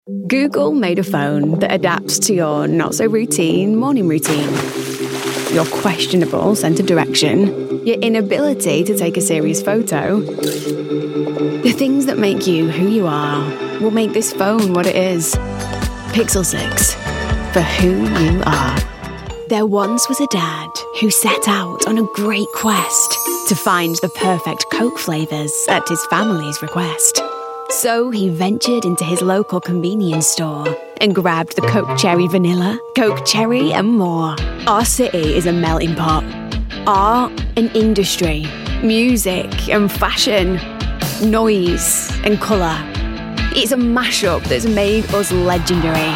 Google made a phone that adapts to your not-so-routine morning routine. Your questionable sense of direction, your inability to take a serious photo. The things that make you who you are will make this phone what it is. Pixel 6, for who you are. There once was a dad who set out on a great quest to find the perfect Coke flavours at his family's request. So he ventured into his local convenience store and grabbed the Coke Cherry Vanilla, Coke Cherry and more. Our city is a melting pot. Art and industry, music and fashion, noise and colour. It's a mashup that's made us legendary.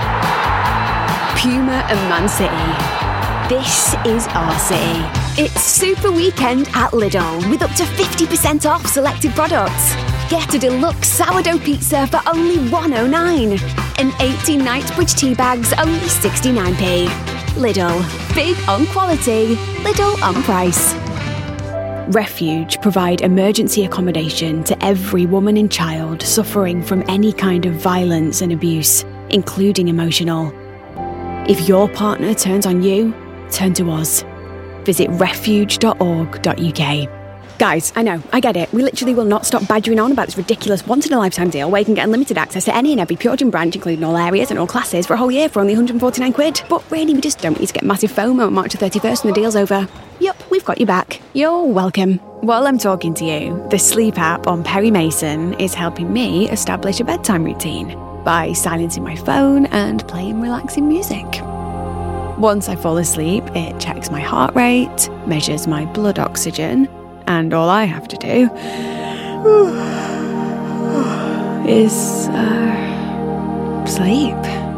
Puma and Man City. This is our city. It's Super Weekend at Lidl with up to 50% off selected products. Get a deluxe sourdough pizza for only $1.09 and 18 Knightsbridge tea bags only 69p. Lidl, big on quality, little on price. Refuge provide emergency accommodation to every woman and child suffering from any kind of violence and abuse, including emotional. If your partner turns on you, turn to us. Visit refuge.org.uk. Guys, I know, I get it. We literally will not stop badgering on about this ridiculous once-in-a-lifetime deal where you can get unlimited access to any and every Pure Gym brand, including all areas and all classes, for a whole year for only £149. But really, we just don't need to get massive FOMO on March the 31st when the deal's over. Yup, we've got you back. You're welcome. While I'm talking to you, the sleep app on Perry Mason is helping me establish a bedtime routine by silencing my phone and playing relaxing music. Once I fall asleep, it checks my heart rate, measures my blood oxygen, and all I have to do is sleep.